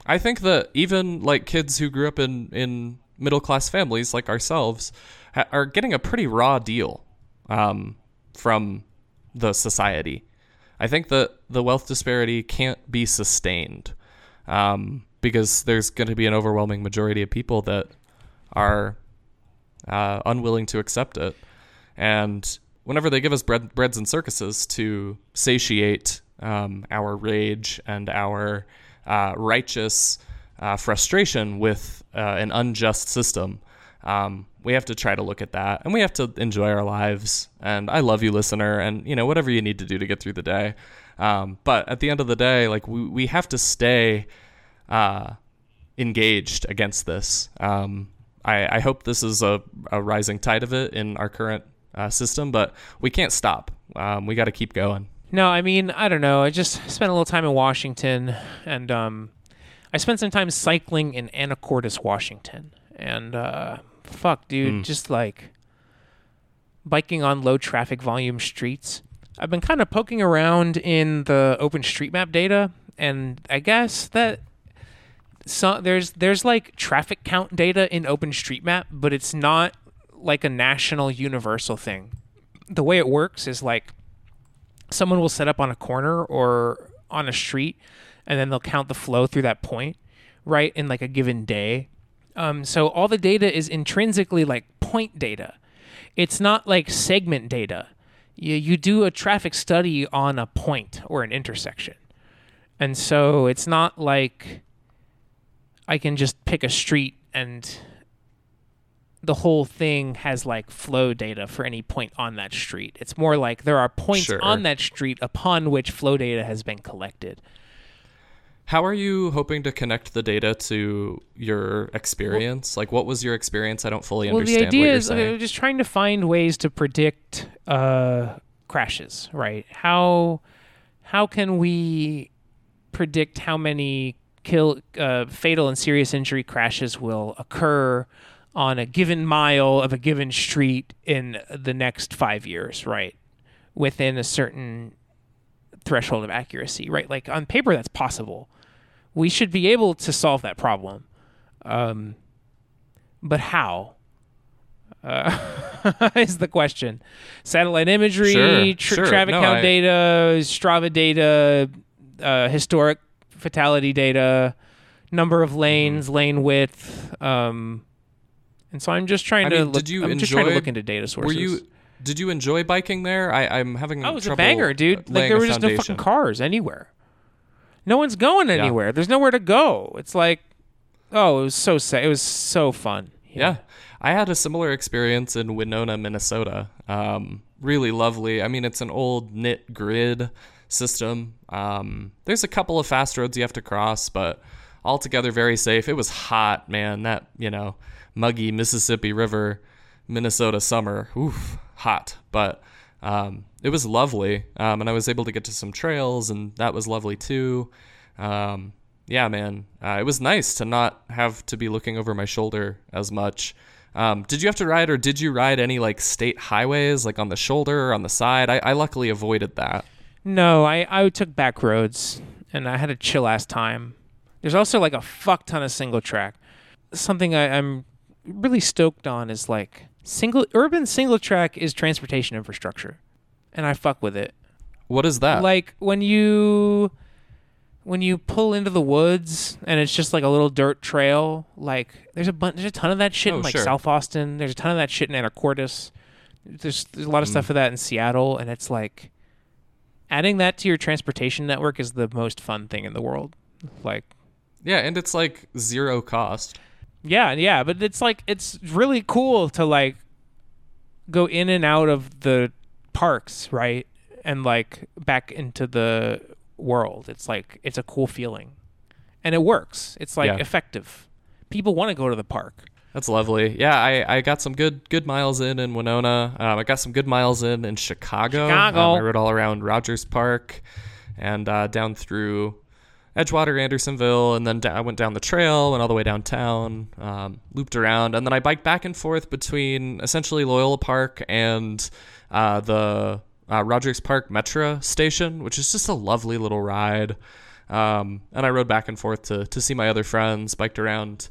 I think that even like kids who grew up in middle class families like ourselves are getting a pretty raw deal from the society. I think that the wealth disparity can't be sustained because there's going to be an overwhelming majority of people that are unwilling to accept it. And whenever they give us breads and circuses to satiate our rage and our righteous frustration with an unjust system, we have to try to look at that, and we have to enjoy our lives. And I love you, listener, and whatever you need to do to get through the day. But at the end of the day, like we have to stay engaged against this. I hope this is a rising tide of it in our current system, but we can't stop. We got to keep going. No, I mean, I don't know. I just spent a little time in Washington, and I spent some time cycling in Anacortes, Washington. And fuck, dude, just like biking on low traffic volume streets. I've been kind of poking around in the OpenStreetMap data, and I guess that there's like traffic count data in OpenStreetMap, but it's not like a national universal thing. The way it works is like someone will set up on a corner or on a street, and then they'll count the flow through that point, right, in like a given day. So all the data is intrinsically like point data. It's not like segment data. You do a traffic study on a point or an intersection. And so it's not like I can just pick a street and the whole thing has like flow data for any point on that street. It's more like there are points on that street upon which flow data has been collected. How are you hoping to connect the data to your experience? Like, what was your experience? I don't fully understand what you're saying. The idea is just trying to find ways to predict crashes, right? How can we predict how many fatal and serious injury crashes will occur on a given mile of a given street in the next 5 years, right? Within a certain threshold of accuracy, right? Like on paper, that's possible. We should be able to solve that problem. But how? Is the question. Satellite imagery, traffic count data, Strava data, historic fatality data, number of lanes, lane width. And so I'm just trying to look. Trying to look into data sources. Did you enjoy biking there? I'm having trouble. Oh, it was a banger, dude. Like there were just no fucking cars anywhere. No one's going anywhere. Yeah. There's nowhere to go. It's like, it was so sad. It was so fun. Yeah. I had a similar experience in Winona, Minnesota. Really lovely. I mean, it's an old knit grid system. There's a couple of fast roads you have to cross, but altogether very safe. It was hot, man. That, muggy Mississippi River, Minnesota summer. Oof, hot. But it was lovely. And I was able to get to some trails, and that was lovely too. Yeah, man. It was nice to not have to be looking over my shoulder as much. Did you have to ride, or did you ride any like state highways, like on the shoulder or on the side? I luckily avoided that. No, I took back roads, and I had a chill ass time. There's also like a fuck ton of single track. Something I'm really stoked on is like urban single track is transportation infrastructure, and I fuck with it. What is that? Like when you pull into the woods and it's just like a little dirt trail, like there's a ton of that shit in like South Austin. There's a ton of that shit in Anacortes. There's a lot of stuff for that in Seattle, and it's like adding that to your transportation network is the most fun thing in the world. Like, yeah, and it's like zero cost. Yeah, but it's like it's really cool to like go in and out of the parks, right? And like back into the world. It's like it's a cool feeling. And it works. It's like effective. People want to go to the park. That's lovely. Yeah, I got some good miles in Winona. I got some good miles in Chicago. I rode all around Rogers Park and down through Edgewater, Andersonville, and then I went down the trail, went all the way downtown, looped around, and then I biked back and forth between essentially Loyola Park and the Rogers Park Metro station, which is just a lovely little ride. And I rode back and forth to see my other friends, biked around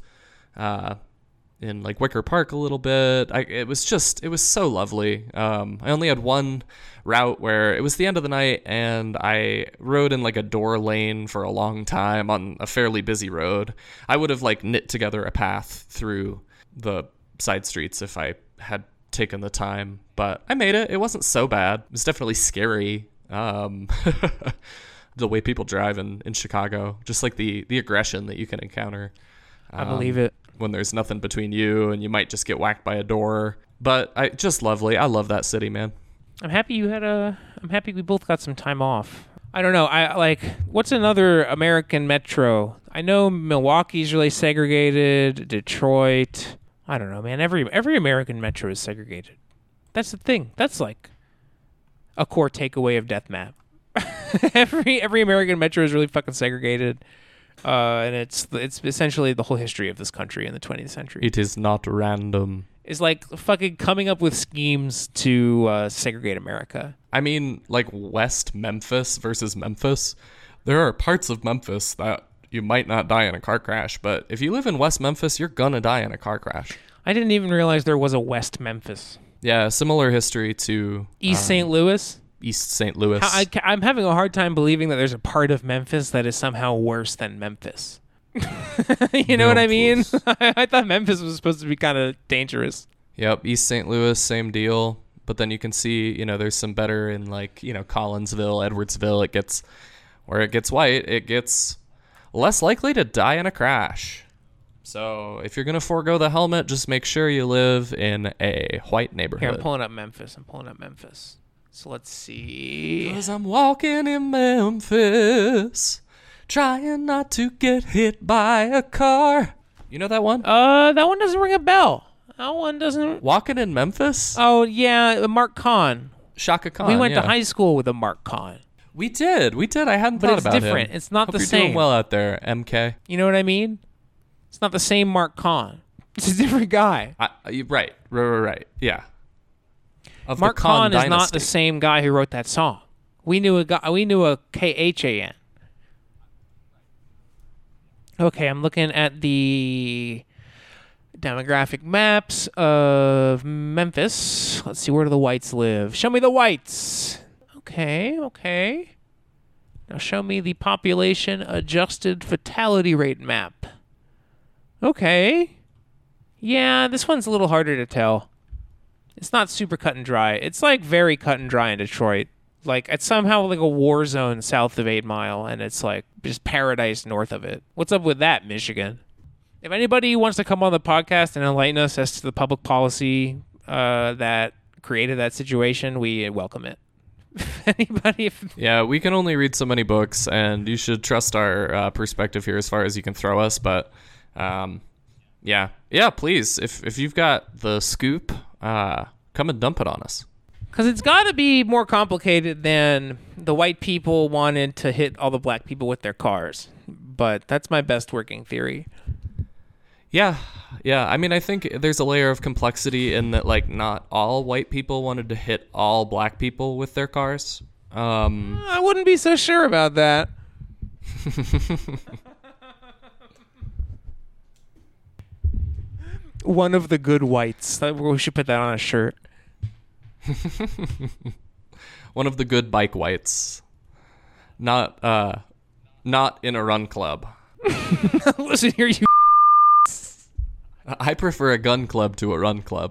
in like Wicker Park a little bit. It was so lovely. I only had one route where it was the end of the night, and I rode in like a door lane for a long time on a fairly busy road. I would have like knit together a path through the side streets if I had taken the time, but I made it. It wasn't so bad. It was definitely scary. The way people drive in Chicago, just like the aggression that you can encounter. I believe it. When there's nothing between you and you might just get whacked by a door. But just lovely. I love that city, man. I'm happy we both got some time off. I don't know. What's another American metro? I know Milwaukee's really segregated. Detroit. I don't know, man. Every American metro is segregated. That's the thing. That's like a core takeaway of Death Map. every American metro is really fucking segregated. And it's essentially the whole history of this country in the 20th century. It is not random. It's like fucking coming up with schemes to segregate America. I mean, like West Memphis versus Memphis. There are parts of Memphis that you might not die in a car crash, but if you live in West Memphis, you're gonna die in a car crash. I didn't even realize there was a West Memphis. Yeah, similar history to East St. Louis. East St. Louis. I'm having a hard time believing that there's a part of Memphis that is somehow worse than Memphis. You know what I mean? I thought Memphis was supposed to be kind of dangerous. Yep, East St. Louis, same deal. But then you can see, there's some better in like, Collinsville, Edwardsville. Where it gets white, it gets less likely to die in a crash. So if you're going to forego the helmet, just make sure you live in a white neighborhood. Here, I'm pulling up Memphis. So let's see. 'Cause I'm walking in Memphis, trying not to get hit by a car. You know that one? That one doesn't ring a bell. That one doesn't. Walking in Memphis? Oh, yeah, Mark Kahn. Shaka Khan. We went to high school with a Mark Kahn. We did. I hadn't thought about it. But it's different. It's not the same. You're doing well out there, MK. You know what I mean? It's not the same Mark Kahn. It's a different guy. Right. Yeah. Of Mark the Kahn Kahn is not dynasty. the same guy who wrote that song. We knew a Khan. Okay, I'm looking at the demographic maps of Memphis. Let's see, where do the whites live? Show me the whites. Okay. Now show me the population adjusted fatality rate map. Okay. Yeah, this one's a little harder to tell. It's not super cut and dry. It's like very cut and dry in Detroit. Like it's somehow like a war zone south of 8 Mile, and it's like just paradise north of it. What's up with that, Michigan? If anybody wants to come on the podcast and enlighten us as to the public policy that created that situation, we welcome it. Yeah, we can only read so many books, and you should trust our perspective here as far as you can throw us. But yeah, please, if you've got the scoop, come and dump it on us. Because it's got to be more complicated than the white people wanted to hit all the black people with their cars. But that's my best working theory. Yeah. I mean, I think there's a layer of complexity in that, like, not all white people wanted to hit all black people with their cars. I wouldn't be so sure about that. One of the good whites. We should put that on a shirt. One of the good bike whites. Not in a run club. Listen here, you. I prefer a gun club to a run club.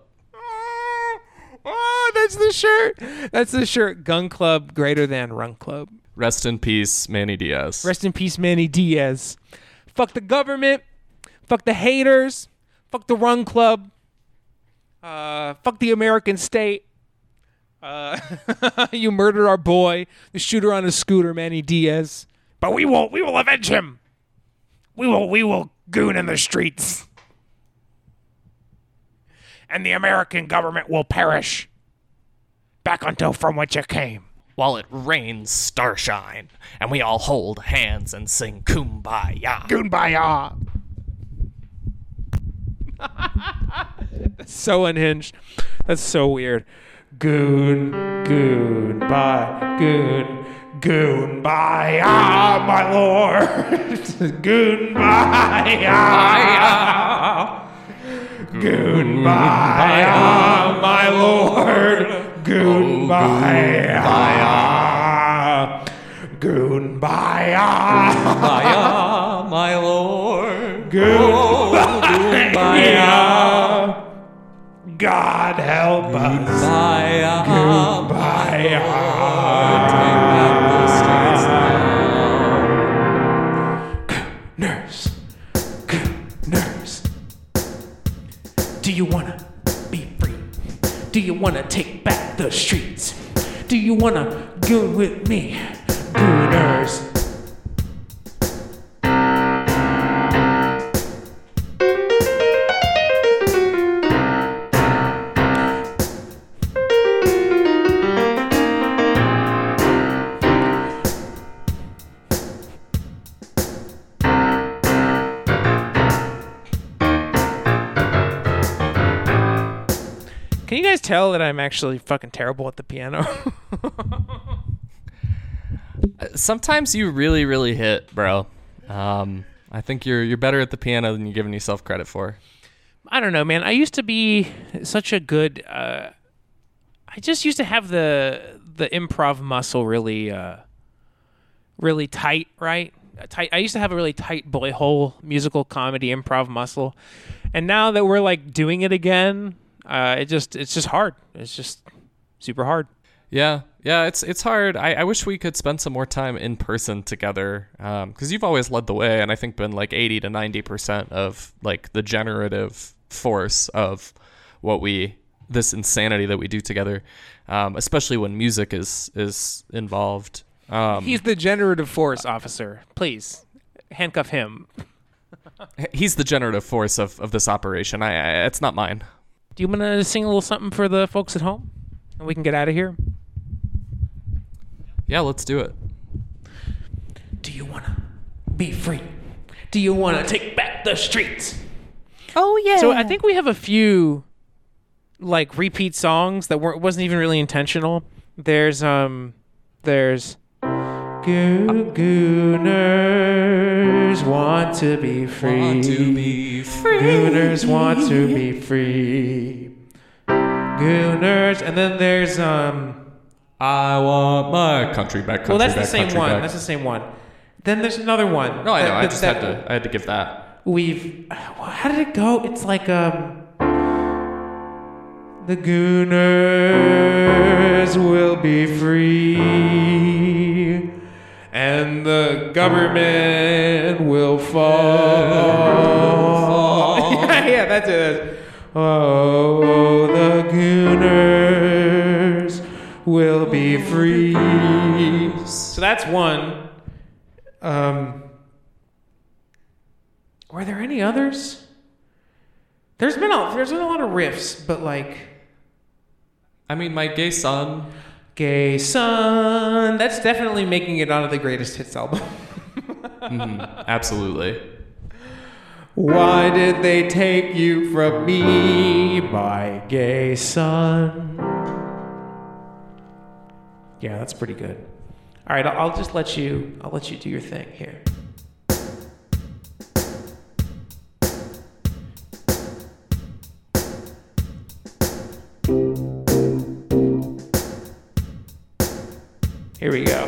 Oh, that's the shirt. That's the shirt. Gun club greater than run club. Rest in peace, Manny Diaz. Rest in peace, Manny Diaz. Fuck the government. Fuck the haters. Fuck the run club. Fuck the American state. You murdered our boy, the shooter on a scooter, Manny Diaz. But we will avenge him. We will goon in the streets. And the American government will perish back until from which it came. While it rains starshine, and we all hold hands and sing Kumbaya. Kumbaya. That's so unhinged. That's so weird. Goon, bye. Goon, Goodbye, my lord. Goodbye, Goodbye, my lord. Goodbye, Goodbye, my lord. Goodbye, God help us. Goodbye, Nurse, nurse. Do you wanna be free? Do you wanna take back the streets? Do you wanna go with me, Gooners? Can you guys tell that I'm actually fucking terrible at the piano? Sometimes you really, really hit, bro. I think you're better at the piano than you're giving yourself credit for. I don't know, man. I used to be such a good. I just used to have the improv muscle really, really tight, right? Tight. I used to have a really tight boy hole musical comedy improv muscle, and now that we're like doing it again, it's just hard. It's just super hard. Yeah, it's hard. I wish we could spend some more time in person together, because you've always led the way, and I think been like 80 to 90% of like the generative force of this insanity that we do together, especially when music is involved. He's the generative force officer. Please handcuff him. He's the generative force of this operation. It's not mine. Do you want to sing a little something for the folks at home, and we can get out of here? Yeah, let's do it. Do you want to be free? Do you want to take back the streets? Oh, yeah. So I think we have a few like repeat songs that wasn't even really intentional. There's Gooners want to be free. Gooners want to be free. Gooners, and then there's I want my country back. Well, that's the same one. That's the same one. Then there's another one. No, I know. I had to give that. How did it go? It's like the Gooners will be free, and the government will fall. yeah, that's it. Oh, the Gooners will be free. So that's one. Were there any others? There's been a lot of riffs, but like, I mean, my gay son. Gay son. That's definitely making it onto the greatest hits album. Absolutely. Why did they take you from me, my gay son? Yeah, that's pretty good. All right, I'll let you do your thing here. Here we go.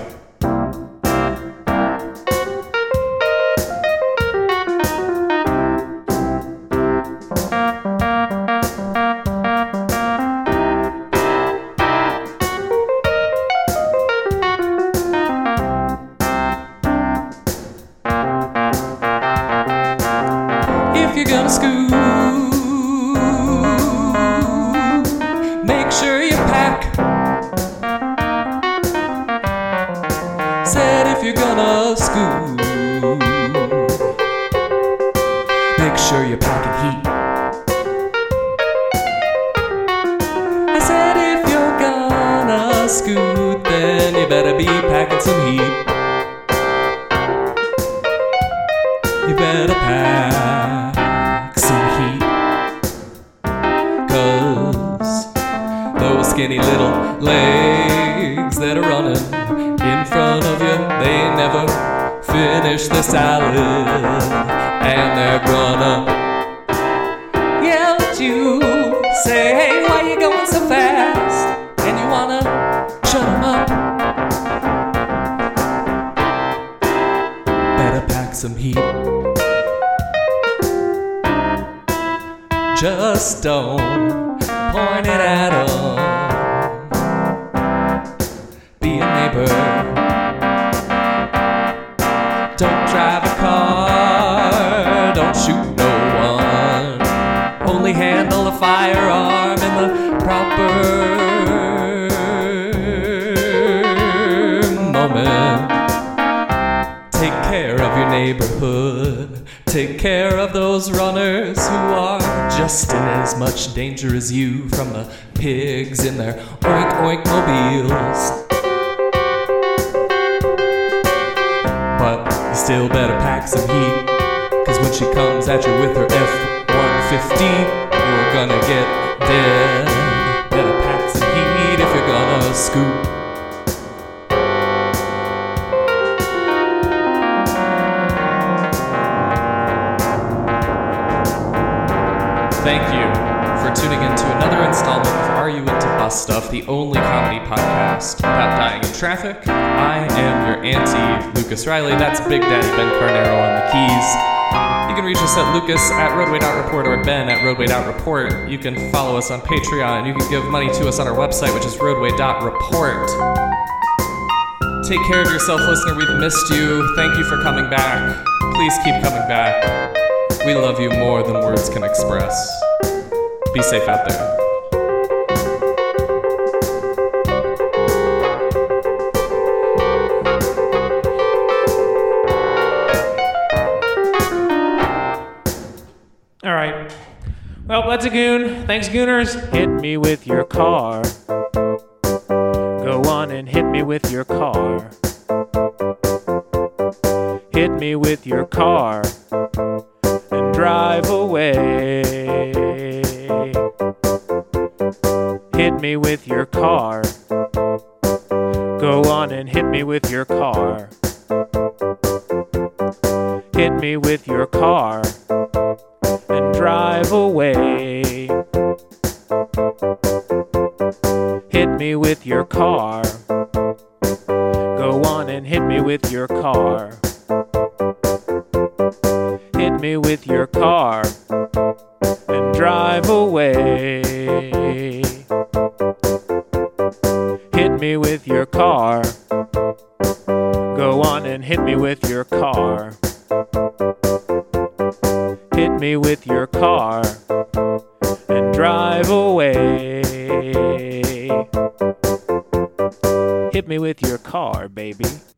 If you're gonna scoot, make sure you pack. Said if you're gonna scoot, make sure you're packing heat. I said if you're gonna scoot, then you better be packing some heat. You better pack some heat, 'cause those skinny little legs that are running in front of they never finish the salad, and they're gonna yell at you, say, hey, why you going so fast? And you wanna shut them up. Better pack some heat. Just don't point it at 'em. Be a neighbor. Don't drive a car. Don't shoot no one. Only handle a firearm in the proper moment. Take care of your neighborhood. Take care of those runners who are just in as much danger as you from the pigs in their oink oink mobiles. But you still better pack some heat, 'cause when she comes at you with her F-150, you're gonna get dead. Better pack some heat if you're gonna scoop. Thank you for tuning in to another installment of Are You Into Bus Stuff, the only comedy podcast about dying in traffic. I am your auntie, Lucas Riley. That's Big Daddy Ben Carnero on the keys. You can reach us at lucas@roadway.report or ben at roadway.report. You can follow us on Patreon. You can give money to us on our website, which is roadway.report. Take care of yourself, listener. We've missed you. Thank you for coming back. Please keep coming back. We love you more than words can express. Be safe out there. All right. Well, that's a goon. Thanks, gooners. Hit me with your car. Go on and hit me with your car. Hit me with your car and drive away. Hit me with your car. Go on and hit me with your car. Hit me with your car and drive away. Hit me with your car. Go on and hit me with your car. Hit me with your car and drive away. Hit me with your car. Go on and hit me with your car. Hit me with your car and drive away. Hit me with your car, baby.